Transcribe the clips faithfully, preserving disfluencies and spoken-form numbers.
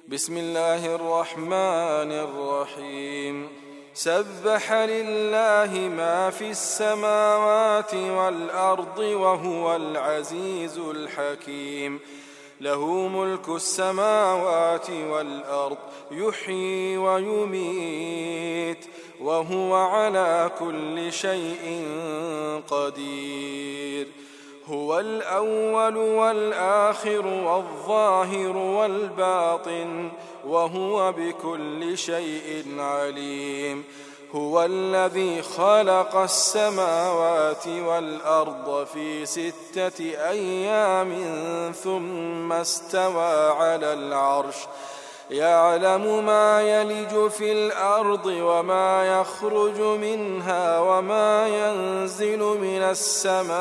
بسم الله الرحمن الرحيم سبح لله ما في السماوات والأرض وهو العزيز الحكيم له ملك السماوات والأرض يحيي ويميت وهو على كل شيء قدير هو الأول والآخر والظاهر والباطن وهو بكل شيء عليم هو الذي خلق السماوات والأرض في ستة أيام ثم استوى على العرش يعلم ما يلج في الأرض وما يخرج منها وما ينزل من السماء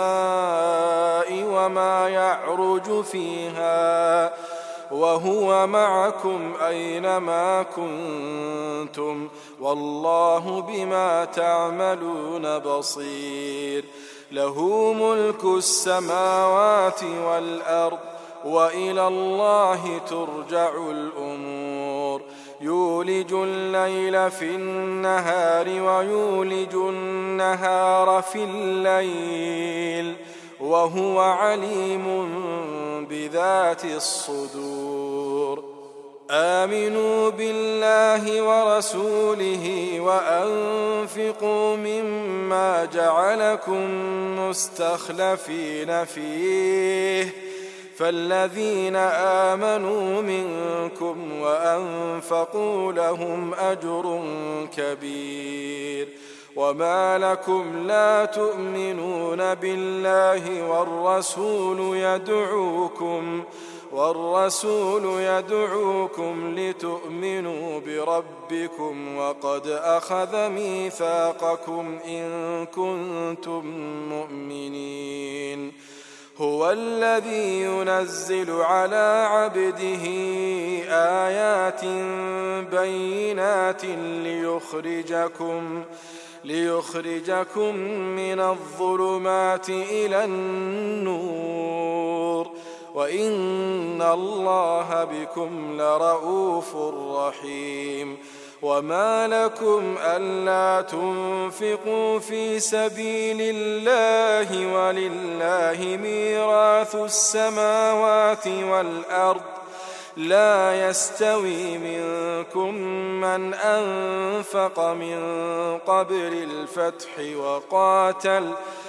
وما يعرج فيها وهو معكم أينما كنتم والله بما تعملون بصير له ملك السماوات والأرض وإلى الله ترجع الأمور يولج الليل في النهار ويولج النهار في الليل وهو عليم بذات الصدور آمنوا بالله ورسوله وأنفقوا مما جعلكم مستخلفين فيه فالذين آمنوا منكم وأنفقوا لهم أجر كبير وما لكم لا تؤمنون بالله والرسول يدعوكم والرسول يدعوكم لتؤمنوا بربكم وقد أخذ ميثاقكم إن كنتم مؤمنين هو الذي ينزل على عبده آيات بينات ليخرجكم ليخرجكم من الظلمات إلى النور وإن الله بكم لرؤوف رحيم وما لكم ألا تنفقوا في سبيل الله ولله ميراث السماوات والأرض لا يستوي منكم من أنفق من قبل الفتح وقاتل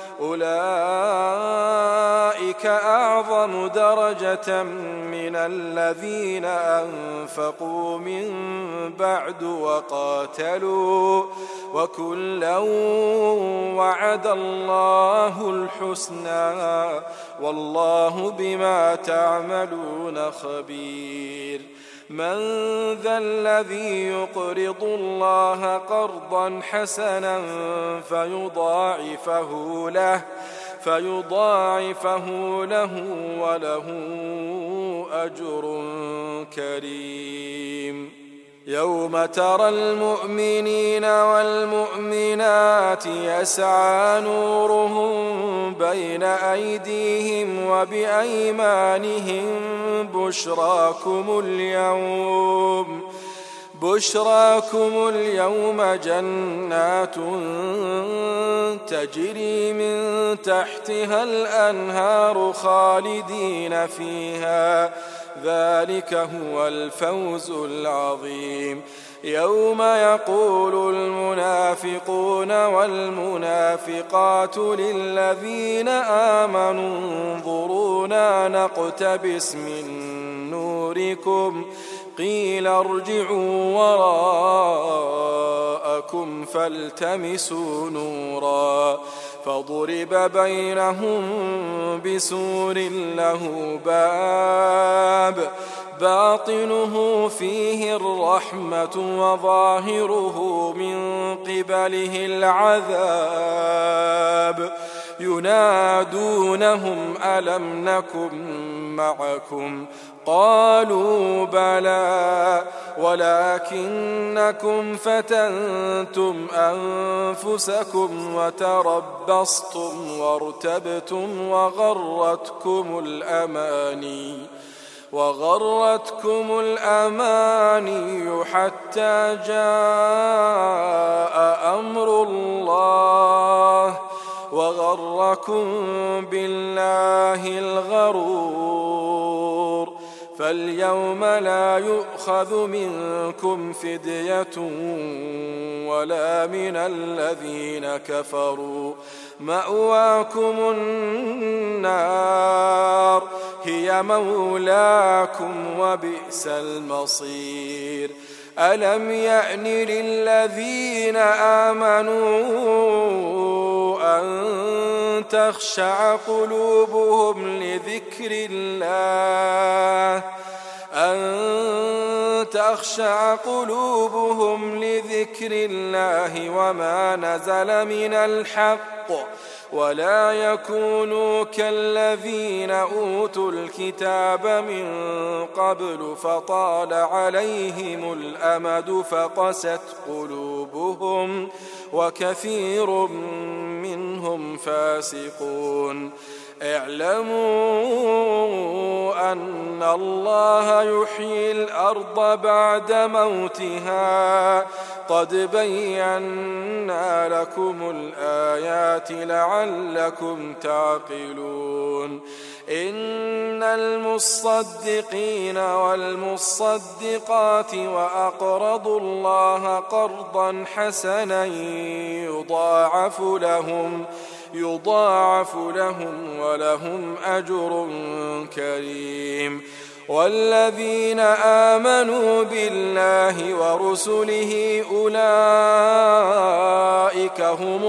أولئك أعظم درجة من الذين أنفقوا من بعد وقاتلوا وكلا وعد الله الحسنى والله بما تعملون خبير من ذا الذي يقرض الله قرضا حسنا فيضاعفه له فيضاعفه له وله أجر كريم يوم ترى المؤمنين والمؤمنات يسعى نورهم بين أيديهم وبأيمانهم بشراكم اليوم بشراكم اليوم جنات تجري من تحتها الأنهار خالدين فيها ذلك هو الفوز العظيم يوم يقول المنافقون والمنافقات للذين آمنوا انظرونا نقتبس من نوركم قيل ارجعوا وراءكم فالتمسوا نورا فضرب بينهم بسور له باب باطنه فيه الرحمة وظاهره من قبله العذاب ينادونهم ألم نكن معكم قالوا بلى ولكنكم فتنتم أنفسكم وتربصتم وارتبتم وغرتكم الأماني وغرتكم الأماني حتى جاء أمر الله وغركم بالله الغرور فاليوم لا يؤخذ منكم فدية ولا من الذين كفروا مأواكم النار هي مولاكم وبئس المصير ألم يأن للذين آمنوا أن تخشع قلوبهم لذكر الله أن تخشع قلوبهم لذكر الله وما نزل من الحق ولا يكونوا كالذين أوتوا الكتاب من قبل فطال عليهم الأمد فقست قلوبهم وكثير منهم فاسقون اعلموا أن الله يحيي الأرض بعد موتها قد بينا لكم الآيات لعلكم تعقلون إن المصدقين والمصدقات وأقرضوا الله قرضا حسنا يضاعف لهم يضاعف لهم ولهم أجر كريم والذين آمنوا بالله ورسله أولئك هم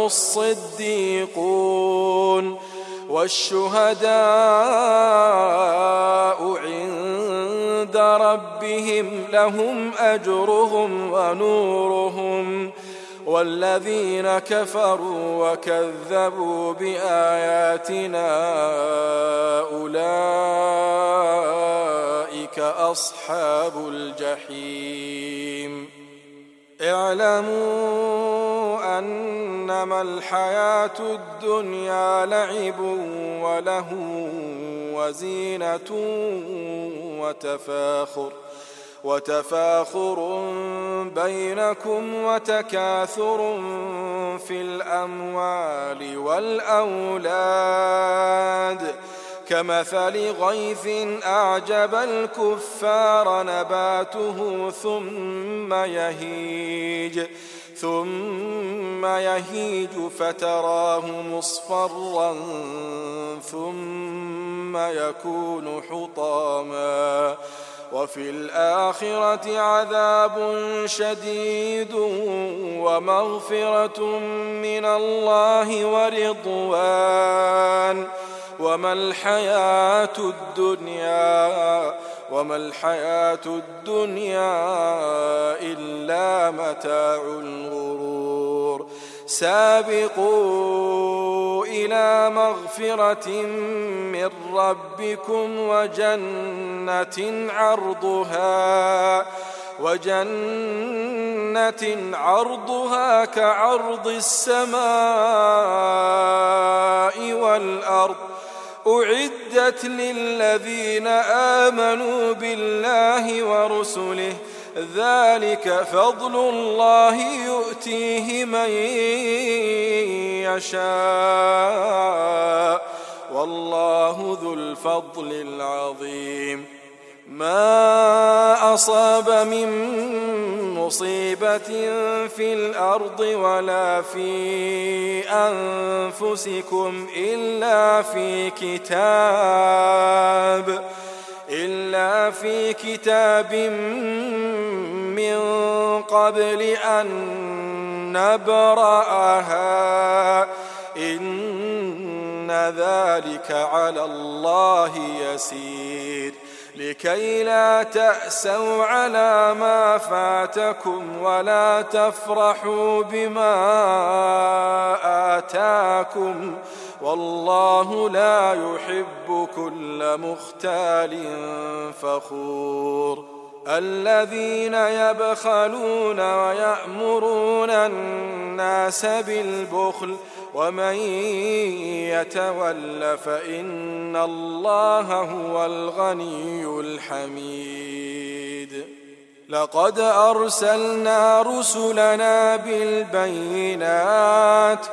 الصديقون والشهداء عند ربهم لهم أجرهم ونورهم والذين كفروا وكذبوا بآياتنا أولئك أصحاب الجحيم اعلموا أنما الحياة الدنيا لعب وله وزينة وتفاخر وتفاخر بينكم وتكاثر في الأموال والأولاد كمثل غيث أعجب الكفار نباته ثم يهيج ثم يهيج فتراه مصفرا ثم يكون حطاما وفي الآخرة عذاب شديد ومغفرة من الله ورضوان وما الحياة الدنيا وما الحياة الدنيا إلا متاع الغرور سابقوا إلى مغفرة من ربكم وجنة عرضها وجنة عرضها كعرض السماء والأرض أعدت للذين آمنوا بالله ورسله ذلك فضل الله يؤتيه من يشاء والله ذو الفضل العظيم ما أصاب من مصيبة في الأرض ولا في أنفسكم إلا في كتاب إلا في كتاب من قبل أن نبرأها إن ذلك على الله يسير لكي لا تأسوا على ما فاتكم ولا تفرحوا بما آتاكم والله لا يحب كل مختال فخور الذين يبخلون ويأمرون الناس بالبخل ومن يتول فإن الله هو الغني الحميد. لقد أرسلنا رسلنا بالبينات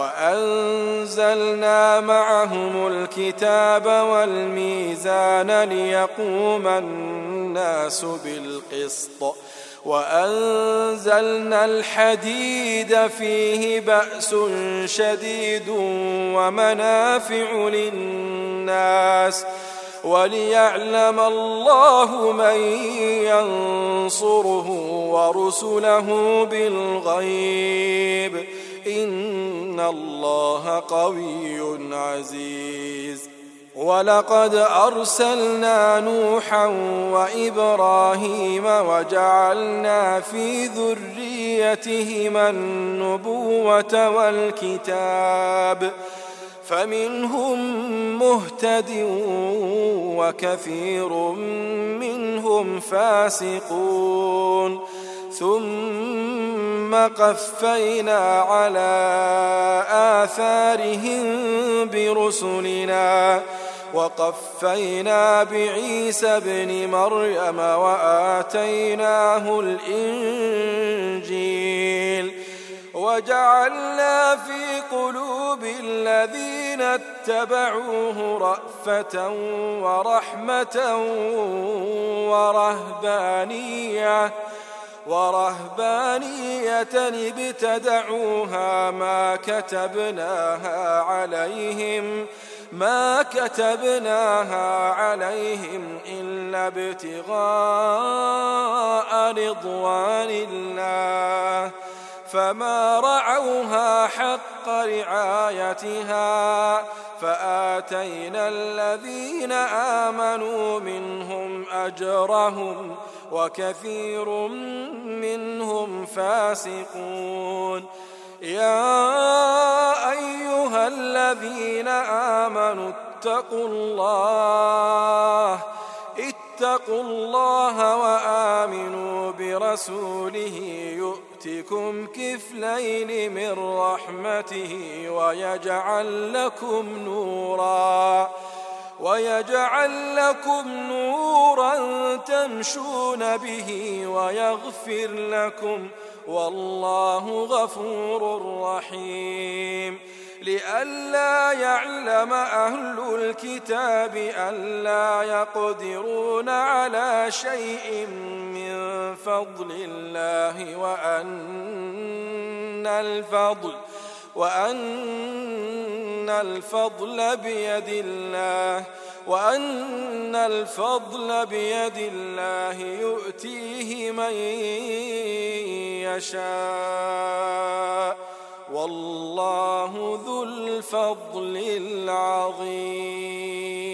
وأنزلنا معهم الكتاب والميزان ليقوم الناس بالقسط وأنزلنا الحديد فيه بأس شديد ومنافع للناس وليعلم الله من ينصره ورسله بالغيب إن الله قوي عزيز. ولقد أرسلنا نوحا وإبراهيم وجعلنا في ذريتهما النبوة والكتاب فمنهم مهتد وكثير منهم فاسقون ثم قفينا على آثارهم برسلنا وقفينا بعيسى ابن مريم وآتيناه الإنجيل وجعلنا في قلوب الذين اتبعوه رأفة ورحمة ورهبانية ورهبانية ابتدعوها ما كتبناها عليهم ما كتبناها عليهم إلا ابتغاء رضوان الله فما رعوها حق رعايتها فآتينا الذين آمنوا منهم أجرهم وكثير منهم فاسقون. يا أيها الذين آمنوا اتقوا الله اتقوا الله وآمنوا برسوله يؤتكم كفلين من رحمته ويجعل لكم نورا ويجعل لكم نورا تمشون به ويغفر لكم والله غفور رحيم. لئلا يعلم أهل الكتاب ألا يقدرون على شيء من فضل الله وأن الفضل وأن الفضل بيد الله وأن الفضل بيد الله يؤتيه من يشاء والله ذو الفضل العظيم.